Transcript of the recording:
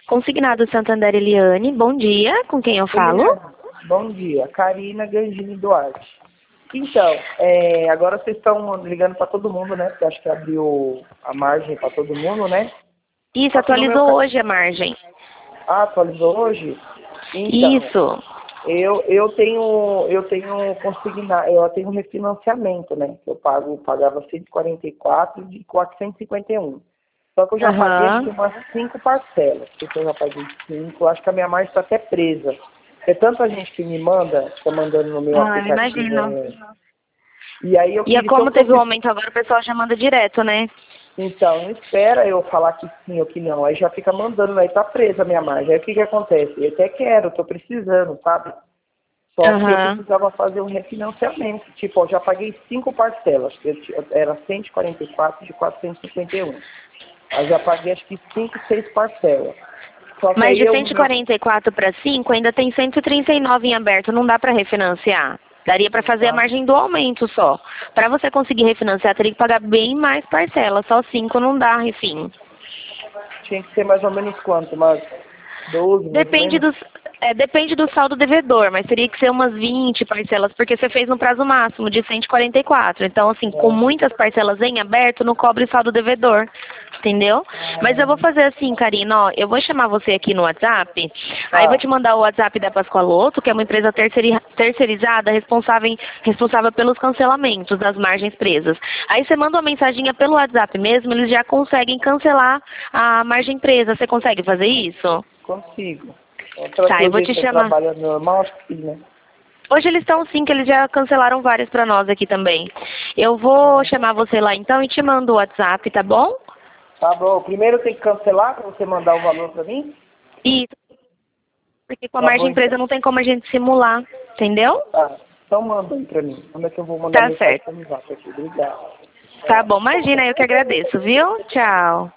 Consignado Santander Eliane, bom dia, com quem eu falo? Bom dia, Karina Gangini Duarte. Então, agora vocês estão ligando para todo mundo, né? Porque acho que abriu a margem para todo mundo, né? Isso, atualizou hoje a margem. Ah, atualizou hoje? Então, Isso. eu tenho consignado, eu tenho refinanciamento, né? Eu pagava 144 de 451. Só que eu já paguei acho que umas 5 parcelas. Porque eu já paguei 5. Acho que a minha margem está até presa. É tanta gente que me manda, está mandando no meu aplicativo. Imagino. E aí eu E queria como teve um aumento agora, o pessoal já manda direto, né? Então, não espera eu falar que sim ou que não. Aí já fica mandando, aí tá presa a minha margem. Aí o que que acontece? Eu até quero, tô precisando, sabe? Só que eu precisava fazer um refinanciamento. Tipo, eu já paguei 5 parcelas. Era 144 de 451. Aí já paguei acho que 5, 6 parcelas. Só que Mas aí de 144 para 5 ainda tem 139 em aberto, não dá para refinanciar. Daria para fazer a margem do aumento só. Para você conseguir refinanciar, teria que pagar bem mais parcelas. Só 5 não dá, enfim. Tinha que ser mais ou menos quanto? Umas 12, mais ou Depende menos? depende do saldo devedor, mas teria que ser umas 20 parcelas, porque você fez no prazo máximo de 144. Então, assim, com muitas parcelas em aberto, não cobre saldo devedor. Entendeu? Mas eu vou fazer assim, Karina, ó, eu vou chamar você aqui no WhatsApp, aí vou te mandar o WhatsApp da Pascoaloto, que é uma empresa terceirizada responsável pelos cancelamentos das margens presas. Aí você manda uma mensaginha pelo WhatsApp mesmo, eles já conseguem cancelar a margem presa. Você consegue fazer isso? Consigo. Tá, eu vou te chamar. Trabalho normal, acho que sim, né? Hoje eles estão sim, que eles já cancelaram várias pra nós aqui também. Eu vou chamar você lá então e te mando o WhatsApp, tá bom? Tá bom. Primeiro tem que cancelar para você mandar o valor para mim? Isso, porque com a Tá bom, margem então. presa não tem como a gente simular, entendeu? Tá. Então manda aí para mim. Como é que eu vou mandar Tá mensagem certo. para o WhatsApp aqui? Obrigado. Tá bom, imagina, eu que agradeço, viu? Tchau.